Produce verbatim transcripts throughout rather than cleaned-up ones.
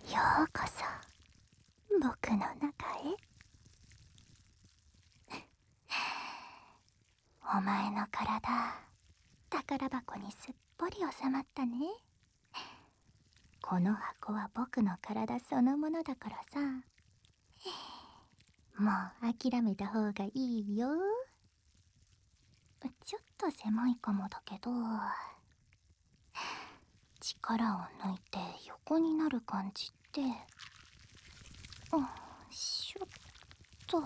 ようこそ僕の中へ。お前の体、宝箱にすっぽり収まったね。この箱は僕の体そのものだからさ、もう諦めた方がいいよ。ちょっと狭いかもだけど、力を抜いて横になる感じって、うん、しょっと。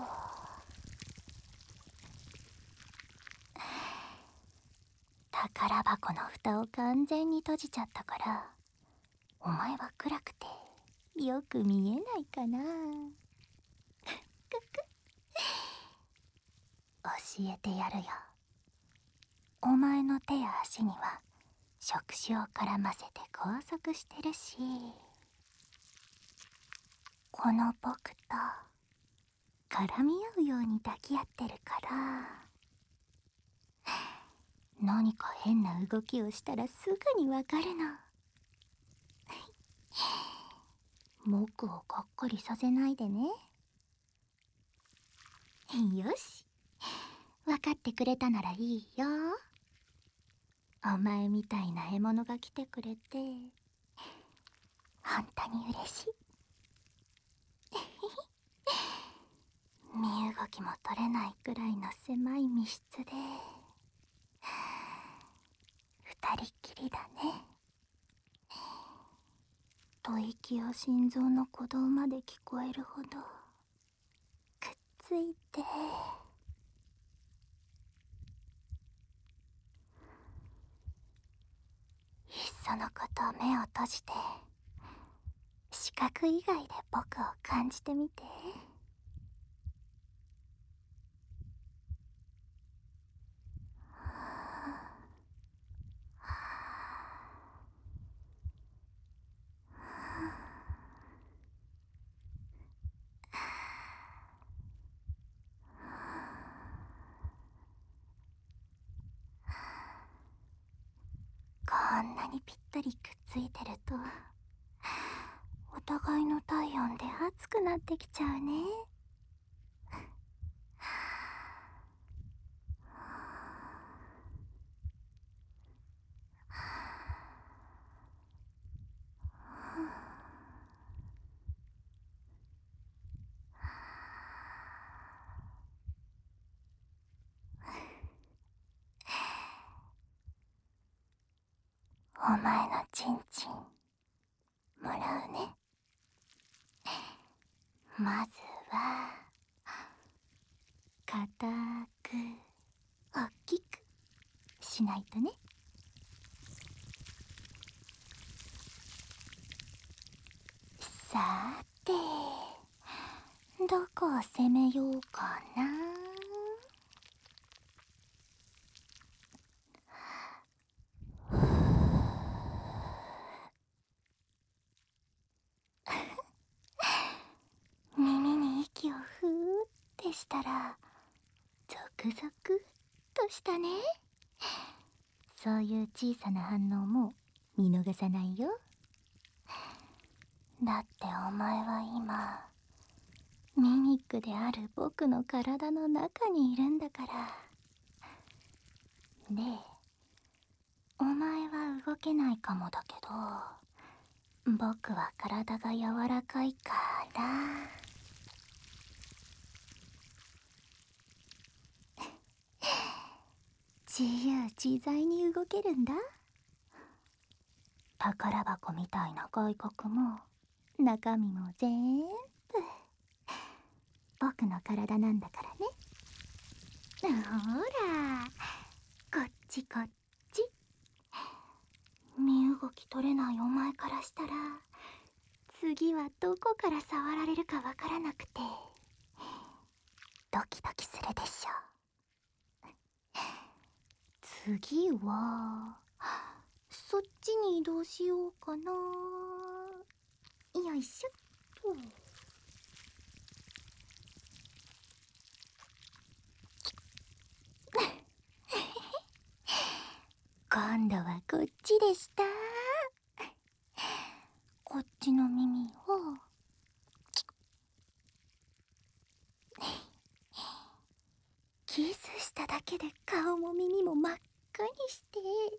宝箱の蓋を完全に閉じちゃったから、お前は暗くてよく見えないかな。教えてやるよ。お前の手や足には触手を絡ませて拘束してるし、この僕と絡み合うように抱き合ってるから、何か変な動きをしたらすぐにわかるの。僕をがっかりさせないでね。よし、分かってくれたならいいよ。お前みたいな獲物が来てくれて本当に嬉しい。身動きも取れないくらいの狭い密室で二人っきりだね。吐息や心臓の鼓動まで聞こえるほどくっついて、いっそのこと目を閉じて視覚以外で僕を感じてみて。こんなにぴったりくっついてると、お互いの体温で熱くなってきちゃうね。お前のチンチンもらうね。まずは固く大きくしないとね。さて、どこを攻めようかな。耳に息をふーってしたらゾクゾクっとしたね。そういう小さな反応も見逃さないよ。だってお前は今ミミックである僕の体の中にいるんだから。で、お前は動けないかもだけど、僕は体が柔らかいから自由自在に動けるんだ。宝箱みたいな外国も中身も全部僕の体なんだからね。ほら、こっちこっち。身動き取れないお前からしたら次はどこから触られるかわからなくてドキドキするでしょ。次はそっちに移動しようかな。よいしょっと。今度はこっちでした。 こっちの耳をキスしただけで顔も耳も真っ赤にして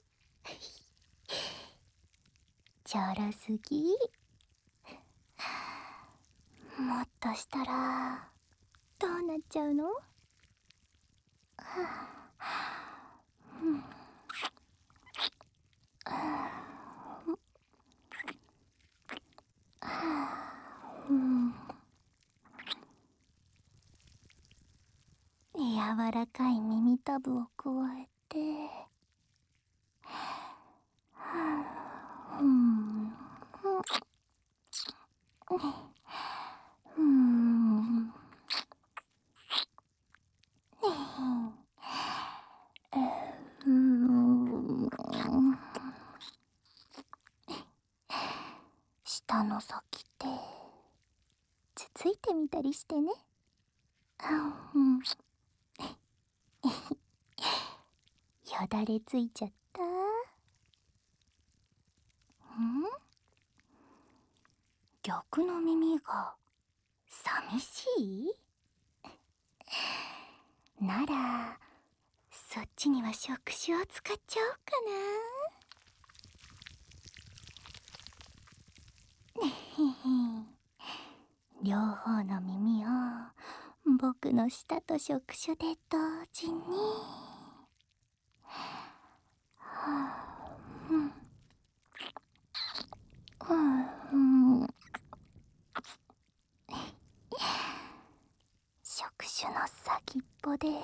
ちょろすぎ。もっとしたらどうなっちゃうの？柔らかい耳たぶを加えて、うんうんうん舌の先でつついてみたりしてね。うんよだれついちゃった。ん？逆の耳が寂しい？ならそっちには触手を使っちゃおうかな。両方の耳を僕の舌と触手で同時に。うんうんうん触手の先っぽで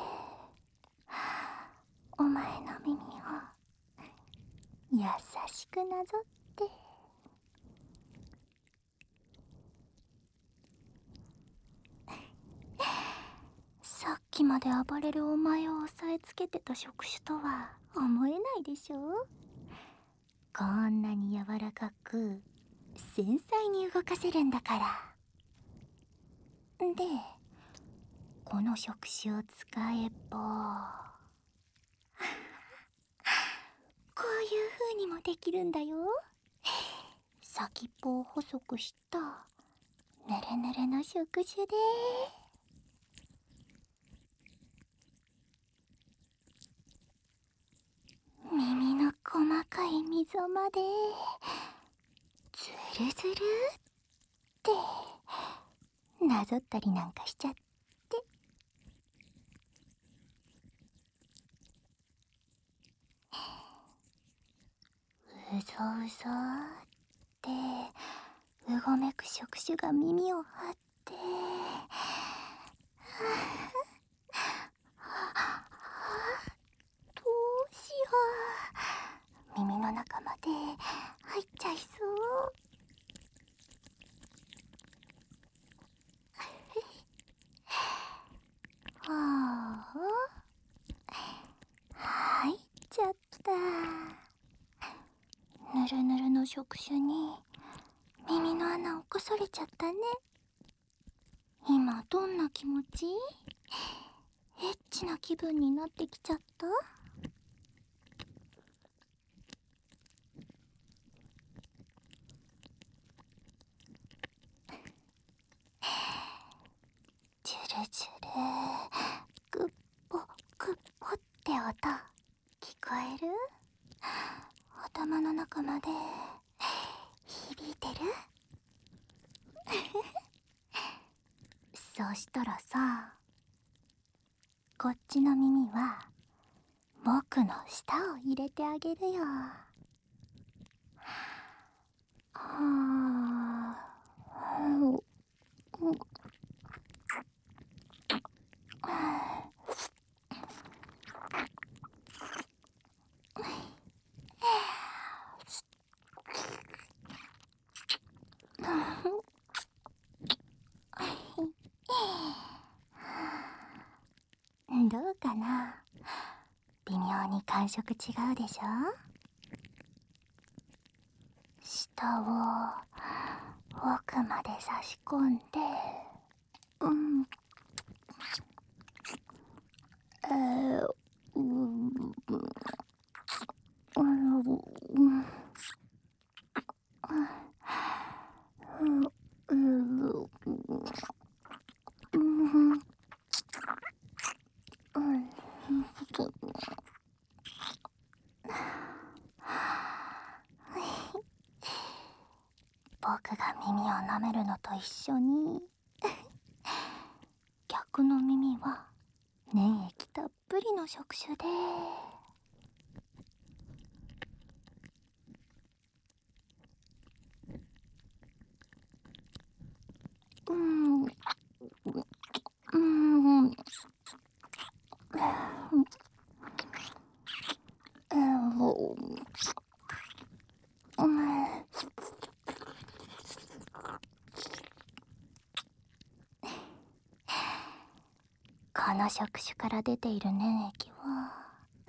お前の耳を優しくなぞって。さっきまで暴れるお前を押さえつけてた触手とは思えないでしょ。こんなに柔らかく繊細に動かせるんだから。でこの触手を使えばこういう風にもできるんだよ。先っぽを細くしたぬるぬるの触手で耳の細かい溝までズルズルってなぞったりなんかしちゃって。うぞうぞってうごめく触手が耳を張ってどうしよう、耳の中まで入っちゃいそう。はあ、入っちゃった。ぬるぬるの触手に耳の穴をこそれちゃったね。今どんな気持ち？エッチな気分になってきちゃった？ジュルジュルグッポグッポって音聞こえる？頭の中まで響いてる？そしたらさ、こっちの耳は僕の舌を入れてあげるよ。はあ、うんどうかな？微妙に感触違うでしょ？舌を奥まで差し込んで、うんえー、うんうんうん僕が耳を舐めるのと一緒に逆の耳は粘液たっぷりの触手で、うんうんうんこの触手から出ている粘液は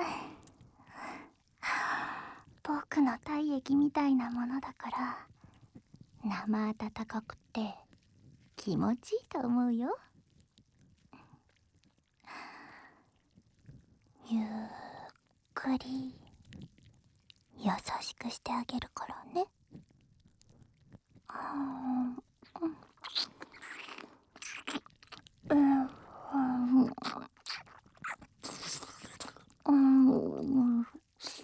僕の体液みたいなものだから、生温かくて気持ちいいと思うよ。ゆっくり優しくしてあげるからね。うんうんうんうん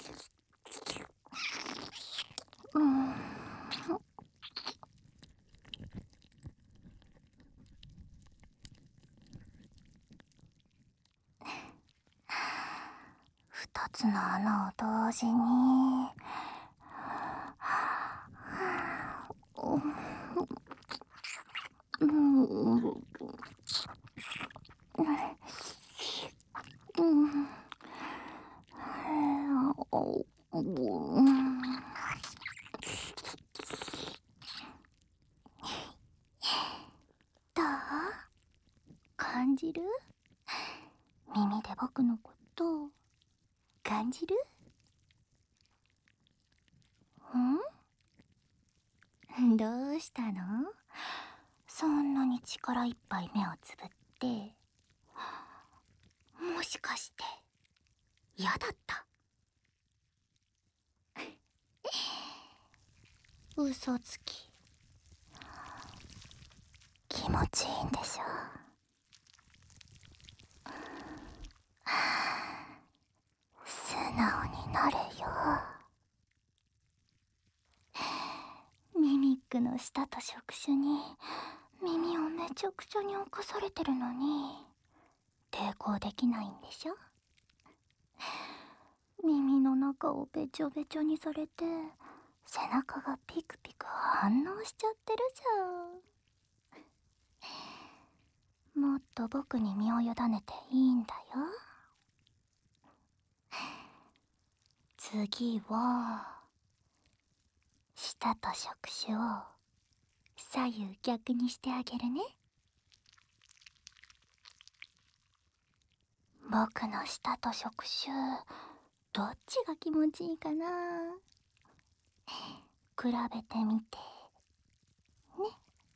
二つの穴を同時にどう感じる？耳で僕のこと感じる？ん？どうしたの？そんなに力いっぱい目をつぶって、もしかして嫌だった？嘘つき。気持ちいいんでしょ？素直になれよ。ミミックの舌と触手に耳をめちゃくちゃに侵されてるのに抵抗できないんでしょ？耳の中をべちょべちょにされて背中がピクピク反応しちゃってるじゃん。もっと僕に身を委ねていいんだよ。次は舌と触手を左右逆にしてあげるね。僕の舌と触手どっちが気持ちいいかな？比べてみてね。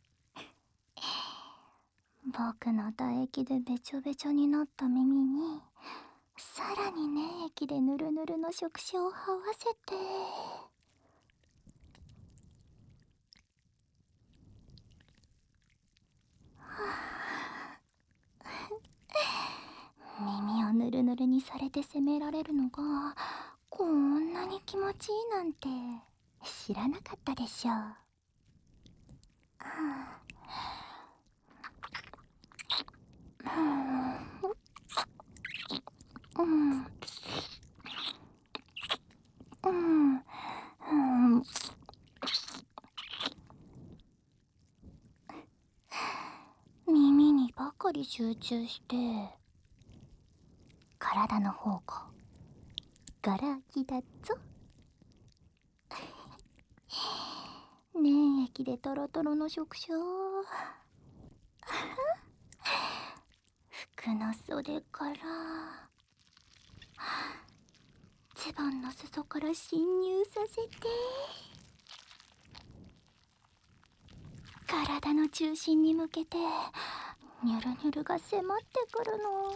僕の唾液でべちょべちょになった耳にさらに粘液でぬるぬるの触手を這わせて、耳をぬるぬるにされて責められるのがこんなに気持ちいいなんて知らなかったでしょ。うんうんうん耳にばかり集中して体の方がガラ空きだっぞ。粘液でトロトロの触手を服の袖からズボンの裾から侵入させて体の中心に向けてニュルニュルが迫ってくるの。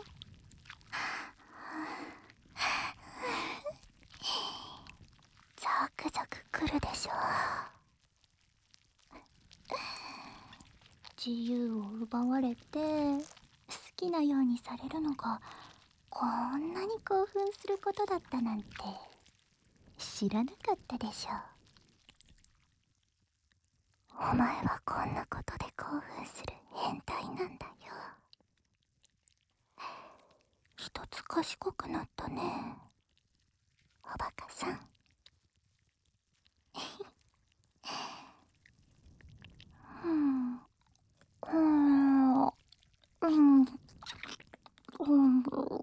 ザクザクくるでしょ。自由を奪われて好きなようにされるのがこんなに興奮することだったなんて知らなかったでしょ。お前はこんなことで興奮する変態なんだよ。一つ賢くなったね、おバカさん。うんうんうんうん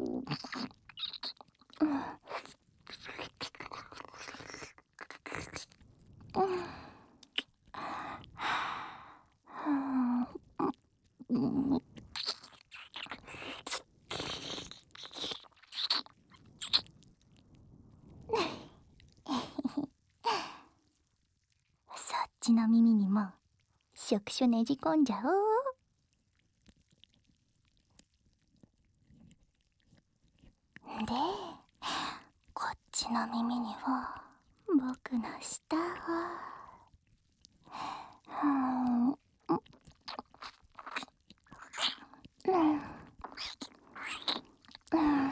うん。そっちの耳にも触手ねじ込んじゃおう。で、こっちの耳には僕の舌を。うんうんうん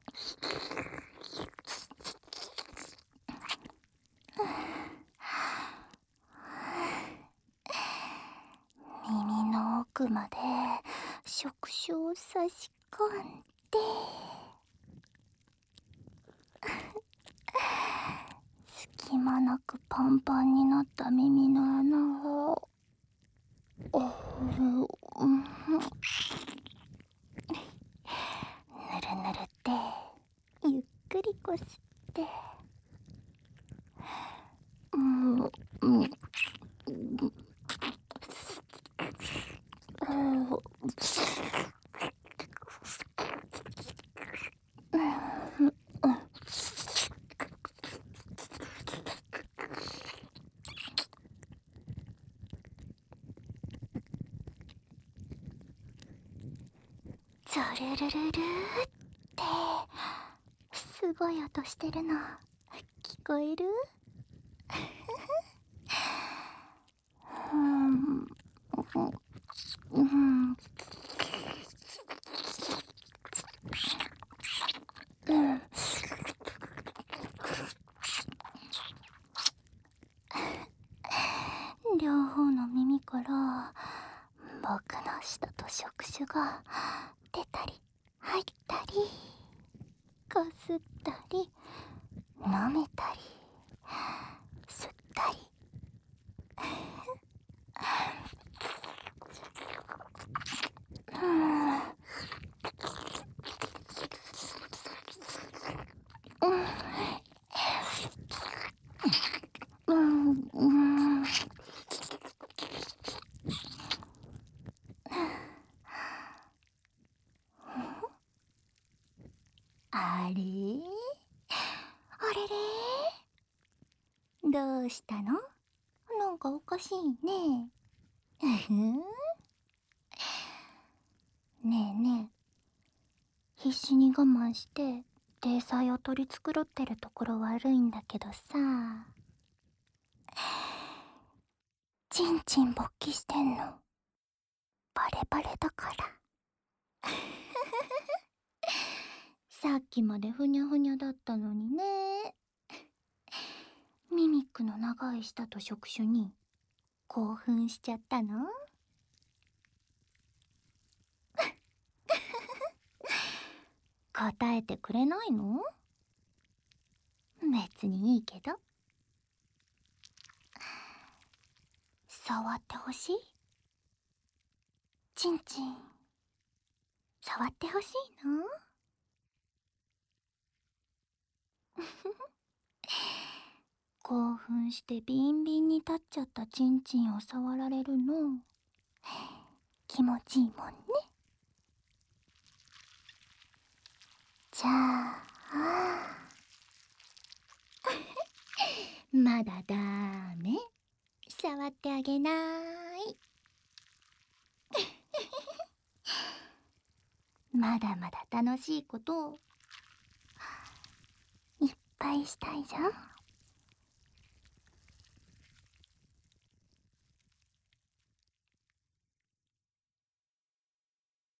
耳の奥まで触手を差し込んで、隙間なくパンパンになった耳の穴を、おふうん、ぬるぬるってゆっくりこすって、うんうんうんゾルルルルーってすごい音してるの聞こえる？うんうんうん両方の耳から僕の舌と触手が出たり入ったりこすったり舐めたり吸ったりうんうんうんあれあれれどうしたの？なんかおかしいね。うふん。ねえねえ、必死に我慢して体裁を取り繕ってるところ悪いんだけどさ、ちんちん勃起してんのバレバレだから。さっきまでふにゃふにゃだったのにね。ミミックの長い舌と触手に興奮しちゃったの？答えてくれないの？別にいいけど。触ってほしい？ちんちん触ってほしいの？興奮してビンビンに立っちゃったちんちんを触られるの気持ちいいもんね。じゃあまだダメ。触ってあげない。まだまだ楽しいこといっぱいしたいじゃん。